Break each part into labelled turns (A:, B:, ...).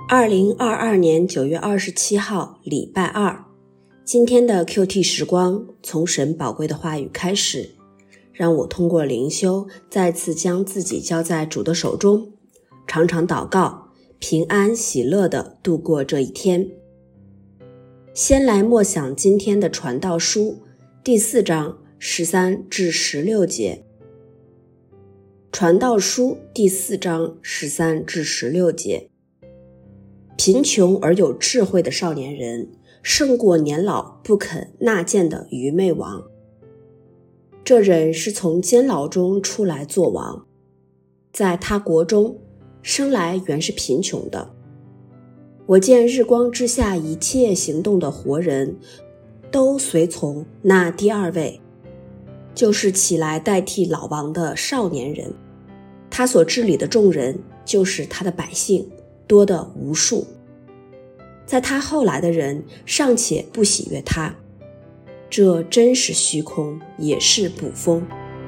A: 2022年9月27号，礼拜二。今天的 QT 时光，从神宝贵的话语开始，让我通过灵修再次将自己交在主的手中，常常祷告，平安喜乐地度过这一天。先来默想今天的传道书第4章13至16节。传道书第4章13至16节。贫穷而有智慧的少年人，胜过年老不肯纳谏的愚昧王。这人是从监牢中出来做王，在他国中生来原是贫穷的。我见日光之下一切行动的活人，都随从那第二位，就是起来代替老王的少年人。他所治理的众人，就是他的百姓，多得无数。在他后来的人尚且不喜悦他，这真是虚空，也是捕风。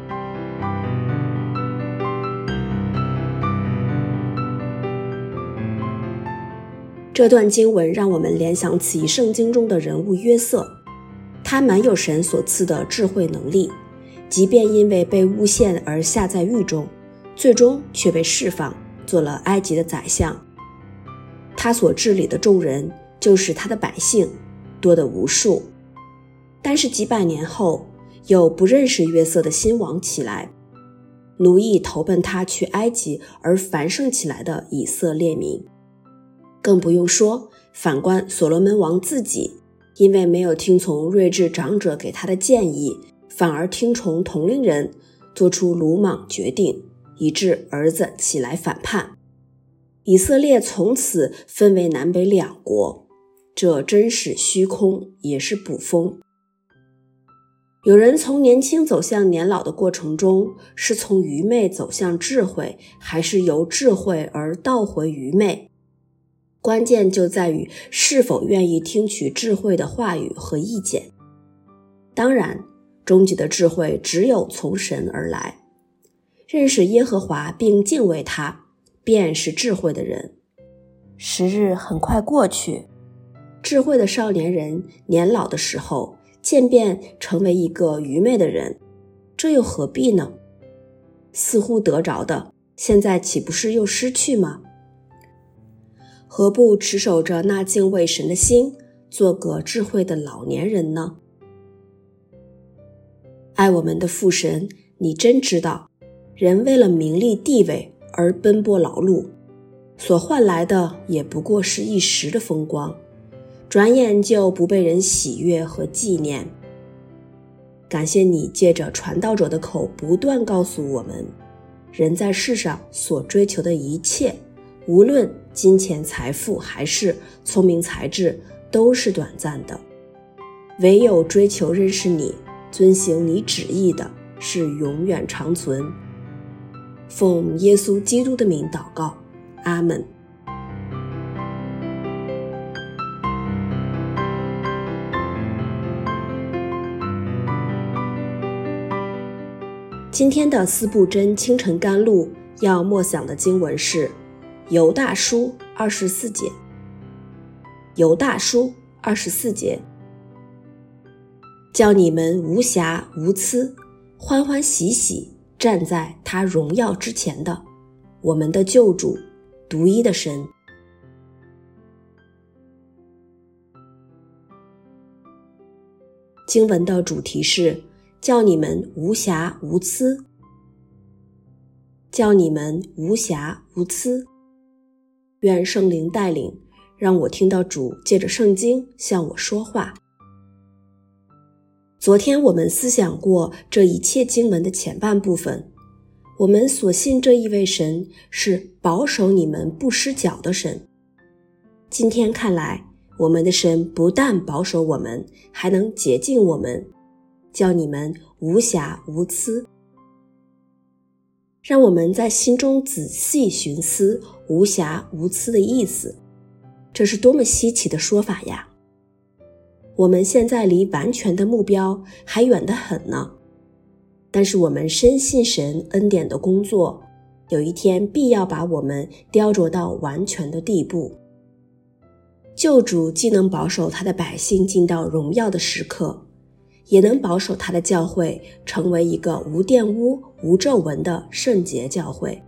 A: 这段经文让我们联想起圣经中的人物约瑟，他满有神所赐的智慧能力，即便因为被诬陷而下在狱中，最终却被释放，做了埃及的宰相。他所治理的众人，就是他的百姓，多得无数。但是几百年后，有不认识约瑟的新王起来，奴役投奔他去埃及而繁盛起来的以色列民。更不用说反观所罗门王自己，因为没有听从睿智长者给他的建议，反而听从同龄人，做出鲁莽决定，以致儿子起来反叛。以色列从此分为南北两国，这真是虚空，也是捕风。有人从年轻走向年老的过程中，是从愚昧走向智慧，还是由智慧而倒回愚昧？关键就在于是否愿意听取智慧的话语和意见。当然，终极的智慧只有从神而来。认识耶和华并敬畏他，便是智慧的人。时日很快过去，智慧的少年人年老的时候，渐变成为一个愚昧的人，这又何必呢？似乎得着的，现在岂不是又失去吗？何不持守着那敬畏神的心，做个智慧的老年人呢？爱我们的父神，你真知道，人为了名利地位而奔波劳碌，所换来的也不过是一时的风光，转眼就不被人喜悦和纪念。感谢你借着传道者的口不断告诉我们，人在世上所追求的一切，无论金钱财富还是聪明才智，都是短暂的，唯有追求认识你，遵行你旨意的，是永远长存。奉耶稣基督的名祷告，阿们。今天的四部真清晨甘露要默想的经文是犹大书24节。犹大书24节，叫你们无瑕无疵，欢欢喜喜站在他荣耀之前的，我们的救主，独一的神。经文的主题是叫你们无瑕无疵，叫你们无瑕无疵。愿圣灵带领，让我听到主借着圣经向我说话。昨天我们思想过这一切经文的前半部分，我们所信这一位神是保守你们不失脚的神。今天看来，我们的神不但保守我们，还能洁净我们，叫你们无瑕无疵。让我们在心中仔细寻思无瑕无疵的意思，这是多么稀奇的说法呀！我们现在离完全的目标还远得很呢，但是我们深信神恩典的工作，有一天必要把我们雕琢到完全的地步， 救主既能保守他的百姓进到荣耀的时刻，也能保守他的教会成为一个无玷污、无皱纹的圣洁教会。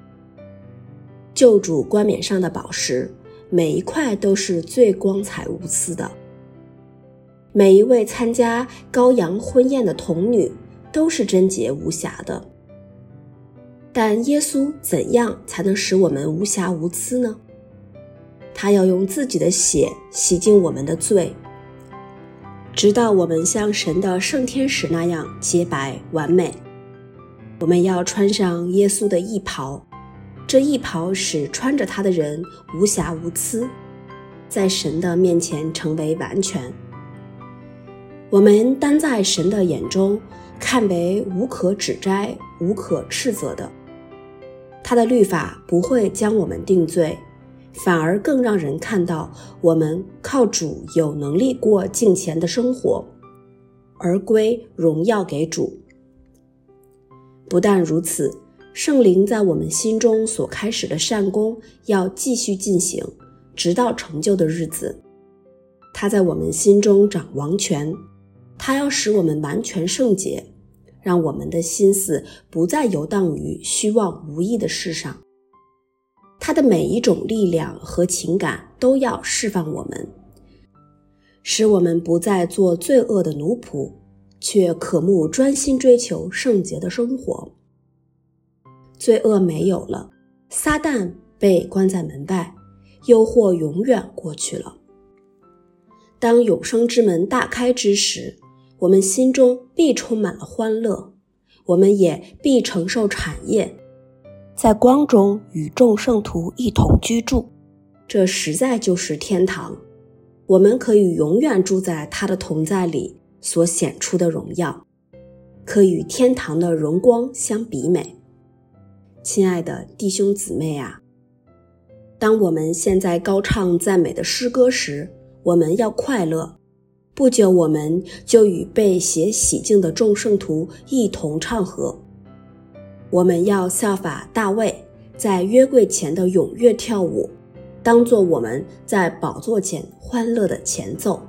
A: 救主冠冕上的宝石，每一块都是最光彩无私的。每一位参加羔羊婚宴的童女都是贞洁无瑕的。但耶稣怎样才能使我们无瑕无疵呢？他要用自己的血洗净我们的罪，直到我们像神的圣天使那样洁白完美。我们要穿上耶稣的义袍，这义袍使穿着它的人无瑕无疵，在神的面前成为完全。我们当在神的眼中看为无可指摘、无可斥责的。他的律法不会将我们定罪，反而更让人看到我们靠主有能力过敬虔的生活，而归荣耀给主。不但如此，圣灵在我们心中所开始的善工要继续进行，直到成就的日子。他在我们心中掌王权，他要使我们完全圣洁，让我们的心思不再游荡于虚妄无益的事上。他的每一种力量和情感都要释放我们，使我们不再做罪恶的奴仆，却渴慕专心追求圣洁的生活。罪恶没有了，撒旦被关在门外，诱惑永远过去了。当永生之门大开之时，我们心中必充满了欢乐，我们也必承受产业，在光中与众圣徒一同居住。这实在就是天堂，我们可以永远住在他的同在里所显出的荣耀，可与天堂的荣光相比美。亲爱的弟兄姊妹啊，当我们现在高唱赞美的诗歌时，我们要快乐。不久我们就与被血洗净的众圣徒一同唱和。我们要效法大卫，在约柜前的踊跃跳舞，当作我们在宝座前欢乐的前奏。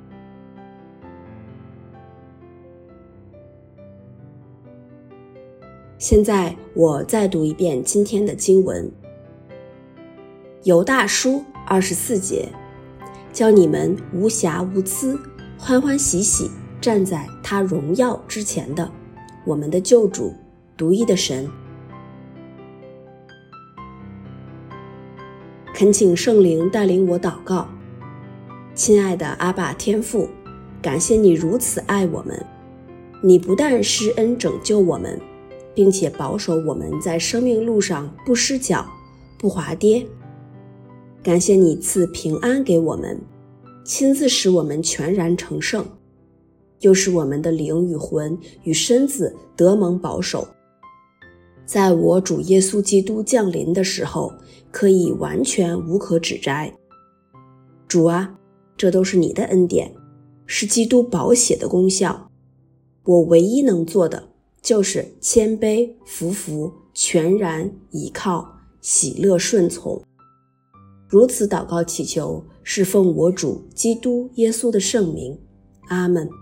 A: 现在我再读一遍今天的经文。犹大书24节，叫你们无瑕无疵，欢欢喜喜站在他荣耀之前的我们的救主，独一的神。恳请圣灵带领我祷告。亲爱的阿爸天父，感谢你如此爱我们，你不但施恩拯救我们，并且保守我们在生命路上不失脚不滑跌。感谢你赐平安给我们，亲自使我们全然成圣，又使我们的灵与魂与身子得蒙保守，在我主耶稣基督降临的时候，可以完全无可指摘。主啊，这都是你的恩典，是基督宝血的功效。我唯一能做的就是谦卑服服，全然倚靠，喜乐顺从。如此祷告祈求，是奉我主基督耶稣的圣名。阿们。